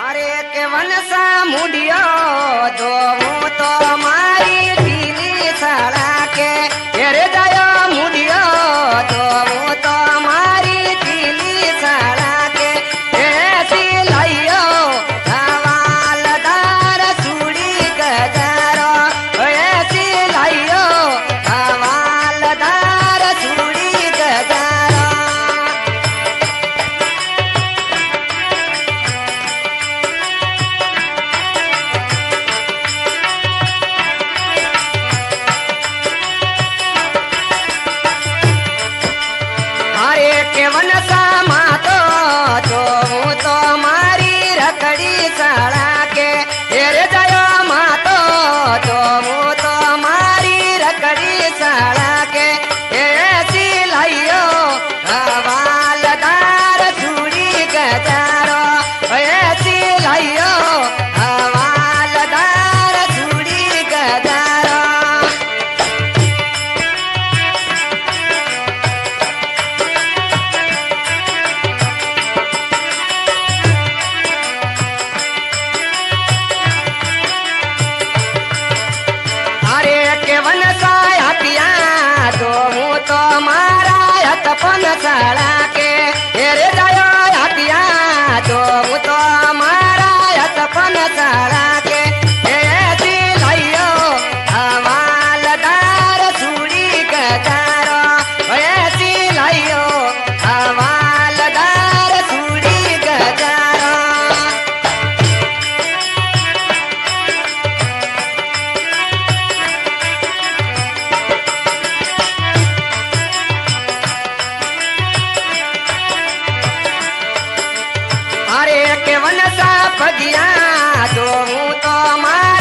अरे के वनसा मुडियो जो हूँ तो मारी पीली सड़ा के तेरे जायो मुडियो जो हूँ तो मारी पीली सड़ा के ऐसी लाइयो हवालदार चूड़ी गजारो ऐसी लाइयो हवालदार चूड़ी गजारो। के वनसा मातो जो हूँ तो मारी रखड़ी सड़ा के तेरे जायो मातो जो हूँ तो मारी रखड़ी सड़ा के ऐसी लाइयो हवालदार चूड़ी गजारो ऐसी लाइयो हवालदार चूड़ी गजारो। वनसा हतिया जो हूँ तो मारा हतपन सड़ा के तेरे जायो हतिया जो हूँ तो मारा हतपन सड़ा के ऐसी लाइयो हवालदार चूड़ी गजारो ऐसी लाइयो हवालदार चूड़ी गजारो। अरे के वनसा पगिया जो हूँ तो मार